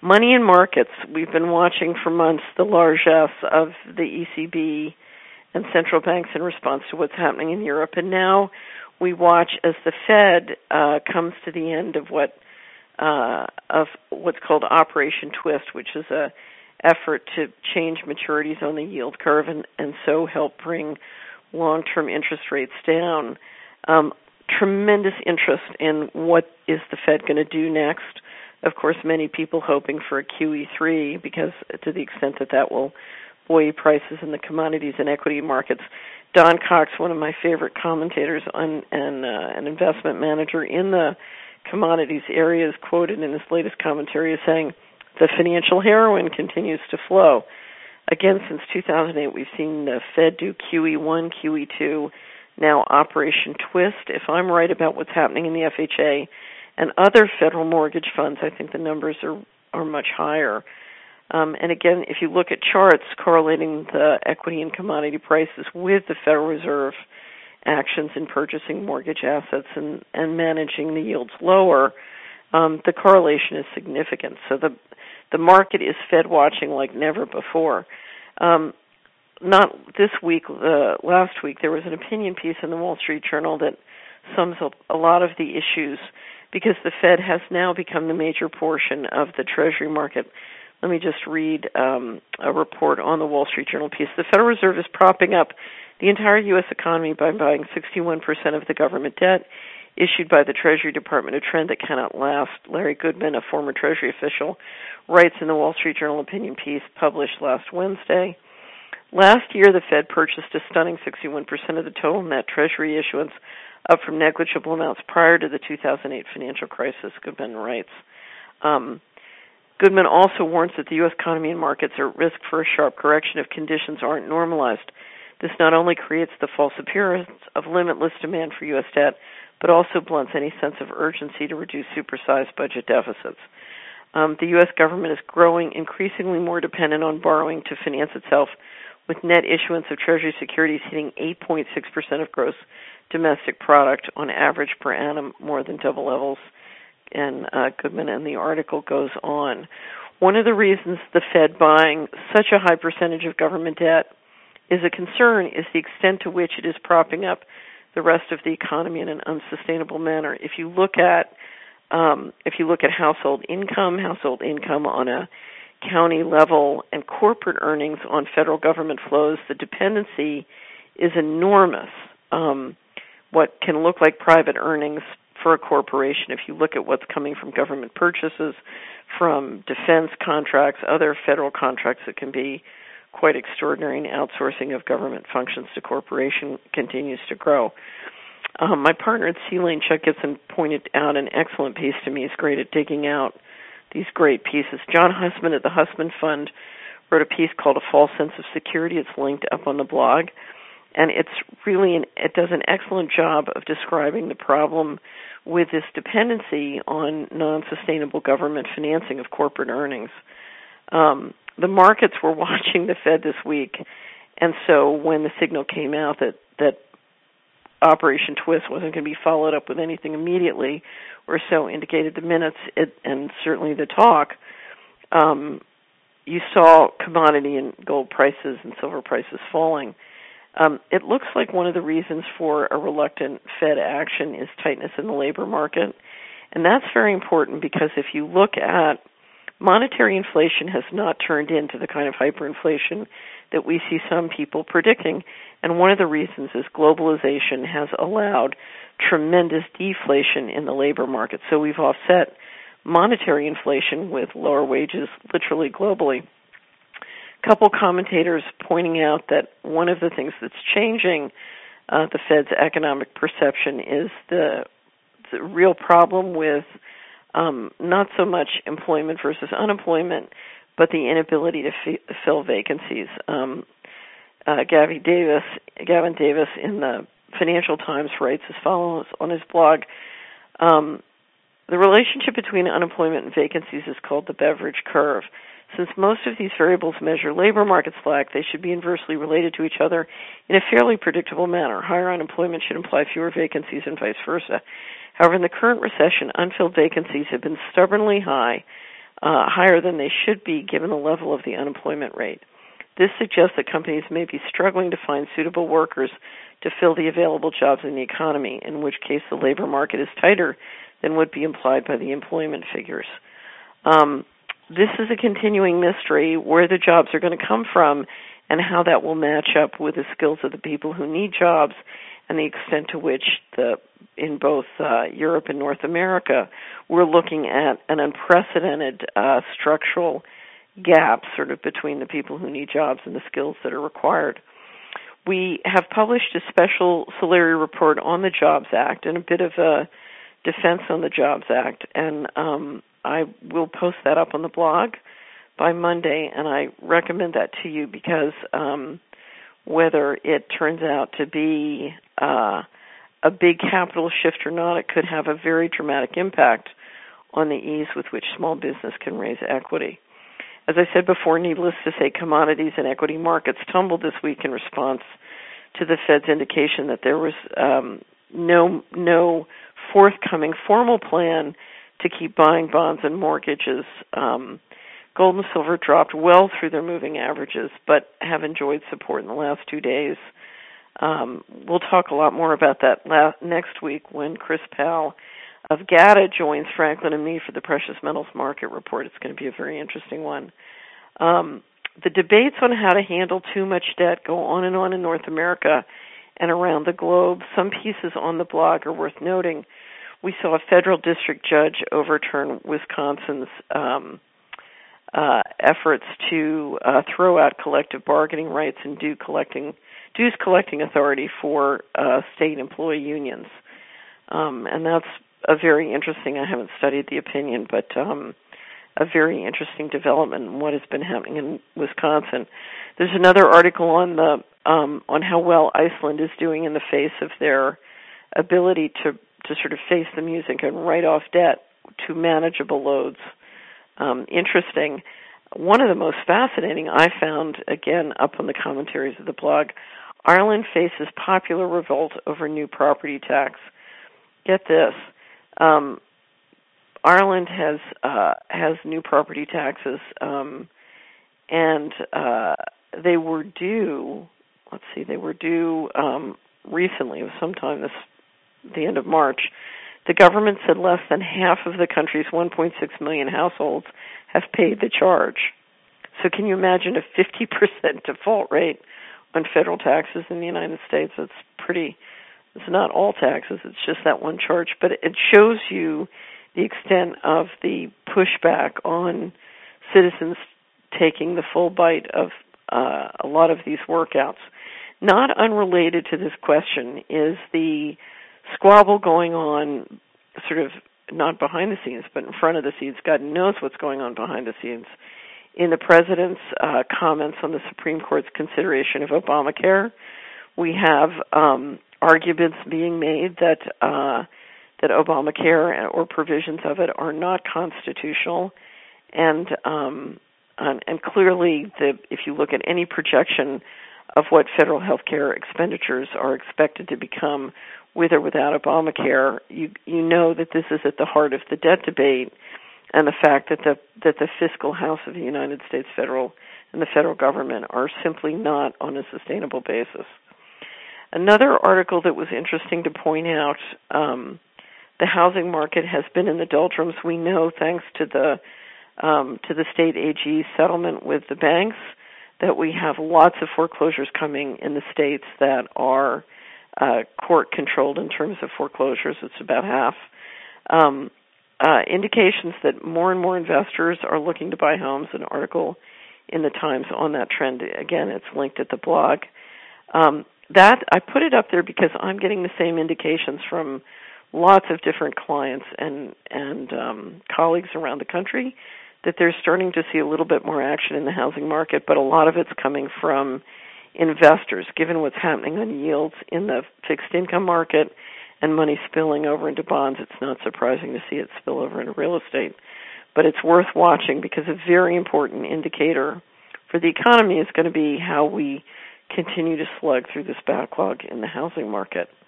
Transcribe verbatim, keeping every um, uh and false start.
money in markets. We've been watching for months the largesse of the E C B and central banks in response to what's happening in Europe. And now we watch as the Fed uh, comes to the end of what uh, of what's called Operation Twist, which is a effort to change maturities on the yield curve and, and so help bring long-term interest rates down. Um, tremendous interest in what is the Fed going to do next. Of course, many people hoping for a Q E three because to the extent that that will buoy prices in the commodities and equity markets. Don Cox, one of my favorite commentators on, and uh, an investment manager in the commodities area, is quoted in his latest commentary as saying, the financial heroin continues to flow. Again, since two thousand eight, we've seen the Fed do Q E one, Q E two, now Operation Twist. If I'm right about what's happening in the F H A and other federal mortgage funds, I think the numbers are, are much higher. Um, and again, if you look at charts correlating the equity and commodity prices with the Federal Reserve actions in purchasing mortgage assets and, and managing the yields lower, um, the correlation is significant. So the the market is Fed watching like never before. Um, not this week, uh, last week, there was an opinion piece in the Wall Street Journal that sums up a lot of the issues because the Fed has now become the major portion of the Treasury market. Let me just read um, a report on the Wall Street Journal piece. The Federal Reserve is propping up the entire U S economy by buying sixty-one percent of the government debt issued by the Treasury Department, a trend that cannot last. Larry Goodman, a former Treasury official, writes in the Wall Street Journal opinion piece published last Wednesday. Last year, the Fed purchased a stunning sixty-one percent of the total net Treasury issuance, up from negligible amounts prior to the two thousand eight financial crisis, Goodman writes. Um, Goodman also warns that the U S economy and markets are at risk for a sharp correction if conditions aren't normalized. This not only creates the false appearance of limitless demand for U S debt, but also blunts any sense of urgency to reduce supersized budget deficits. Um, the U S government is growing increasingly more dependent on borrowing to finance itself, with net issuance of Treasury securities hitting eight point six percent of gross domestic product on average per annum, more than double levels. And uh, Goodman and the article goes on. One of the reasons the Fed buying such a high percentage of government debt is a concern is the extent to which it is propping up the rest of the economy in an unsustainable manner. If you look at um, if you look at household income, household income on a county level, and corporate earnings on federal government flows, the dependency is enormous. Um, what can look like private earnings for a corporation, if you look at what's coming from government purchases, from defense contracts, other federal contracts that can be quite extraordinary, and outsourcing of government functions to corporation continues to grow. Um, my partner at C Lane, Chuck Gibson, pointed out an excellent piece to me. He's great at digging out these great pieces. John Hussman at the Hussman Fund wrote a piece called A False Sense of Security. It's linked up on the blog. And it's really, an, it does an excellent job of describing the problem with this dependency on non-sustainable government financing of corporate earnings. Um, the markets were watching the Fed this week, and so when the signal came out that, that Operation Twist wasn't going to be followed up with anything immediately, or so indicated the minutes it, and certainly the talk, um, you saw commodity and gold prices and silver prices falling. Um, it looks like one of the reasons for a reluctant Fed action is tightness in the labor market, and that's very important because if you look at monetary inflation has not turned into the kind of hyperinflation that we see some people predicting, and one of the reasons is globalization has allowed tremendous deflation in the labor market. So we've offset monetary inflation with lower wages literally globally. A couple commentators pointing out that one of the things that's changing uh, the Fed's economic perception is the, the real problem with um, not so much employment versus unemployment, but the inability to f- fill vacancies. Um, uh, Gavin Davis, Gavin Davis in the Financial Times writes as follows on his blog. Um, the relationship between unemployment and vacancies is called the Beveridge curve. Since most of these variables measure labor market slack, they should be inversely related to each other in a fairly predictable manner. Higher unemployment should imply fewer vacancies and vice versa. However, in the current recession, unfilled vacancies have been stubbornly high, uh, higher than they should be given the level of the unemployment rate. This suggests that companies may be struggling to find suitable workers to fill the available jobs in the economy, in which case the labor market is tighter than would be implied by the employment figures. Um, this is a continuing mystery where the jobs are going to come from and how that will match up with the skills of the people who need jobs and the extent to which the in both uh, Europe and North America we're looking at an unprecedented uh, structural gap sort of between the people who need jobs and the skills that are required. We have published a special Solari report on the Jobs Act and a bit of a defense on the Jobs Act, and um, I will post that up on the blog by Monday, and I recommend that to you because um, whether it turns out to be uh, a big capital shift or not, it could have a very dramatic impact on the ease with which small business can raise equity. As I said before, needless to say, commodities and equity markets tumbled this week in response to the Fed's indication that there was um, no no forthcoming formal plan to keep buying bonds and mortgages. Um, gold and silver dropped well through their moving averages, but have enjoyed support in the last two days. Um, we'll talk a lot more about that la- next week when Chris Powell of G A T A joins Franklin and me for the Precious Metals Market Report. It's going to be a very interesting one. Um, the debates on how to handle too much debt go on and on in North America and around the globe. Some pieces on the blog are worth noting. We saw a federal district judge overturn Wisconsin's um, uh, efforts to uh, throw out collective bargaining rights and due collecting, dues collecting authority for uh, state employee unions. Um, and that's a very interesting, I haven't studied the opinion, but um, a very interesting development in what has been happening in Wisconsin. There's another article on the um, on how well Iceland is doing in the face of their ability to, to sort of face the music and write off debt to manageable loads. Um, interesting. One of the most fascinating I found, again, up on the commentaries of the blog, Ireland faces popular revolt over new property tax. Get this. Um, Ireland has uh, has new property taxes, um, and uh, they were due. Let's see, they were due um, recently. It was sometime this the end of March. The government said less than half of the country's one point six million households have paid the charge. So, can you imagine a fifty percent default rate on federal taxes in the United States? That's pretty. It's not all taxes, it's just that one charge, but it shows you the extent of the pushback on citizens taking the full bite of uh, a lot of these workouts. Not unrelated to this question is the squabble going on, sort of not behind the scenes, but in front of the scenes. God knows what's going on behind the scenes. In the president's uh, comments on the Supreme Court's consideration of Obamacare, we have um, arguments being made that uh, that Obamacare or provisions of it are not constitutional, and um, and, and clearly, the, if you look at any projection of what federal health care expenditures are expected to become with or without Obamacare, you you know that this is at the heart of the debt debate, and the fact that the that the fiscal house of the United States federal and the federal government are simply not on a sustainable basis. Another article that was interesting to point out, um, the housing market has been in the doldrums. We know, thanks to the um, to the state A G settlement with the banks, that we have lots of foreclosures coming in the states that are uh, court-controlled in terms of foreclosures. It's about half. Um, uh, indications that more and more investors are looking to buy homes. An article in the Times on that trend. Again, it's linked at the blog. Um, That, I put it up there because I'm getting the same indications from lots of different clients and, and um, colleagues around the country that they're starting to see a little bit more action in the housing market, but a lot of it's coming from investors. Given what's happening on yields in the fixed income market and money spilling over into bonds, it's not surprising to see it spill over into real estate. But it's worth watching because a very important indicator for the economy is going to be how we continue to slug through this backlog in the housing market.